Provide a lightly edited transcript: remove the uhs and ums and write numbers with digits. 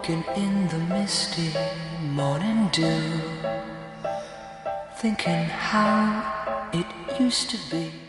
walking in the misty morning dew, thinking how it used to be.